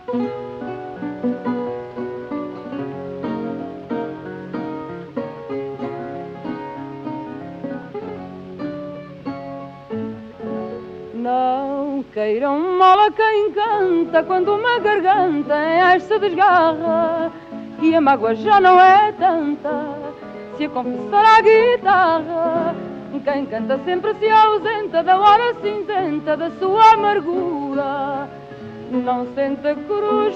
Não queiram mal a quem canta quando uma garganta em se desgarra e a mágoa já não é tanta se a confessar à guitarra. Quem canta sempre se ausenta da hora cinzenta da sua amargura. Não sente a cruz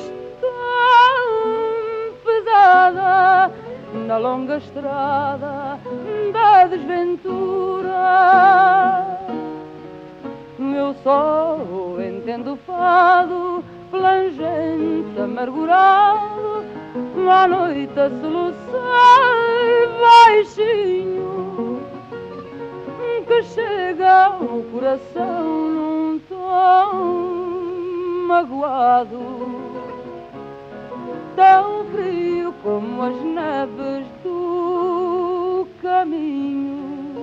tão pesada na longa estrada da desventura. Eu só entendo o fado plangente, amargurado, à noite a soluçar baixinho, que chega ao coração num tom magoado, tão frio como as neves do caminho,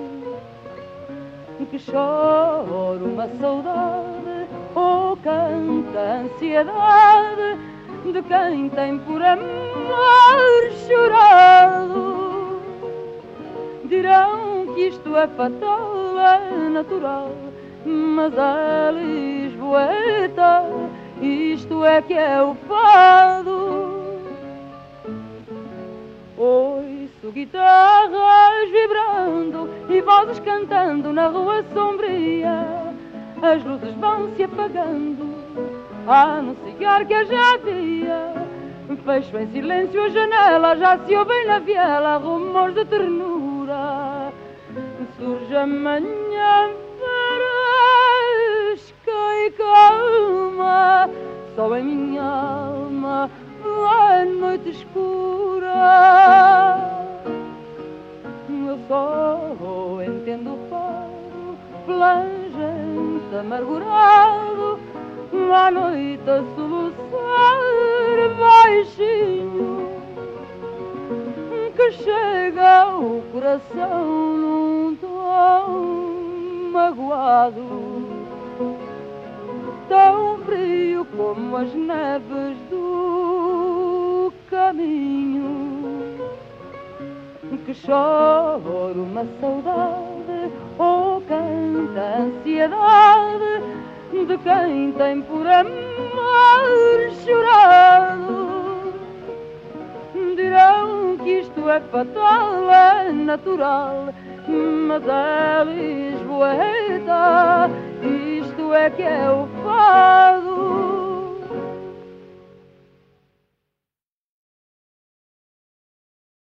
que chora uma saudade ou canta a ansiedade de quem tem por amor chorado. Dirão que isto é fatal, é natural, mas é lisboeta, isto é que é o fado. Ouço guitarras vibrando e vozes cantando na rua sombria. As luzes vão se apagando a anunciar que é já dia. Fecho em silêncio a janela, já se ouvem na viela rumores de ternura. Surge a manhã fresca e calma, só em minha alma a noite escura. Eu só entendo o fado plangente, amargurado, à noite a soluçar baixinho, que chega ao coração num tom magoado, tão frio como as neves do caminho, que chora uma saudade ou canta a ansiedade de quem tem por amor chorado. Dirão que isto é fatal, é natural, mas é lisboeta, isto é que é o fado.